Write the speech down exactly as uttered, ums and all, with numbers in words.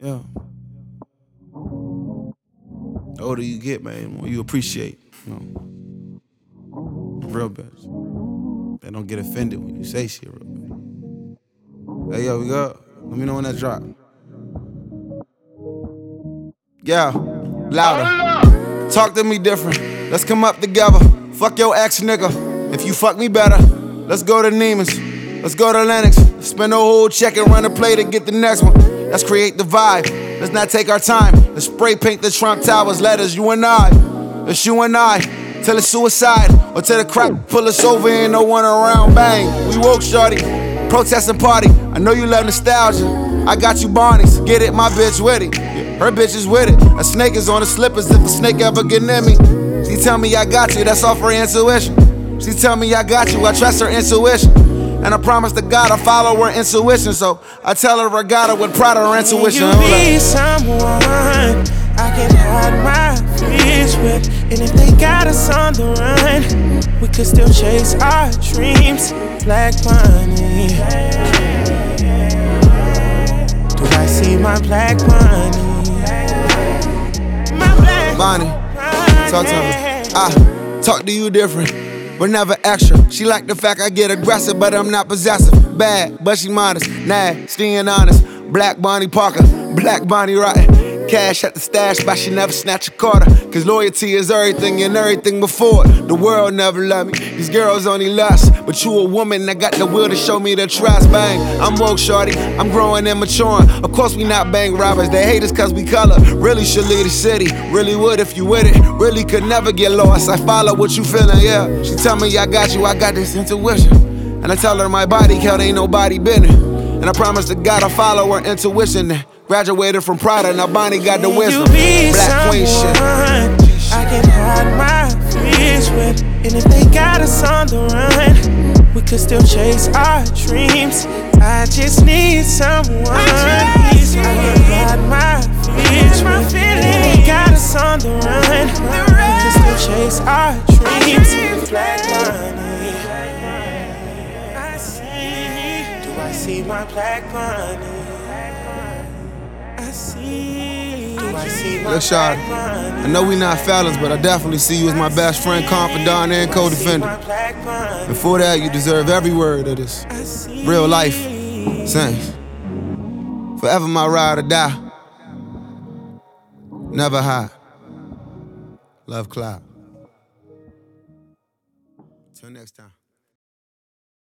Yeah. The older you get, man, the more you appreciate, you know, the real bitch. They don't get offended when you say shit real bad. Hey, yo, we go. Let me know when that drop. Yeah, louder. Talk to me different. Let's come up together. Fuck your ex, nigga. If you fuck me better, let's go to Neiman's. Let's go to Lennox. Spend a whole check and run a play to get the next one. Let's create the vibe. Let's not take our time. Let's spray paint the Trump Towers. Letters, you and I. It's you and I. Till it's suicide. Or till the crap pull us over and no one around. Bang. We woke, shorty. Protest and party. I know you love nostalgia. I got you Barneys. Get it, my bitch with it. Her bitch is with it. A snake is on the slippers if a snake ever get near me. She tell me I got you, that's all for intuition. She tell me I got you, I trust her intuition. And I promise to God I follow her intuition. So I tell her I got her with pride or intuition. You be someone I can hide my fears with. And if they got us on the run, we could still chase our dreams. Black money. Do I see my black money? My black Bonnie, talk to me. I talk to you different. We're never extra. She like the fact I get aggressive, but I'm not possessive. Bad, but she modest, nasty and honest. Black Bonnie Parker, Black Bonnie Rotten. Cash at the stash, but she never snatch a quarter. Cause loyalty is everything and everything before it. The world never loved me, these girls only lust. But you a woman that got the will to show me the trust. Bang, I'm woke, shorty, I'm growing and maturing. Of course we not bank robbers, they hate us cause we color. Really should lead the city, really would if you with it. Really could never get lost, I follow what you feeling, yeah. She tell me I got you, I got this intuition. And I tell her my body count ain't nobody been it. And I promise to God I follow her intuition. Graduated from Prada, now Bonnie got the wisdom. Black queen shit. I can hide my fears with. And if they got us on the run, we could still chase our dreams. I just need someone. I, just I can hide my fears with. And if they got us on the run, we could still chase our dreams. Black money. I see. Do I see my black money? Look, Shawty, I know we not fellas, but I definitely see you as my best friend, confidant, and co-defendant. And for that, you deserve every word of this real life sentence. Forever my ride or die. Never hide. Love, Cloud. Till next time.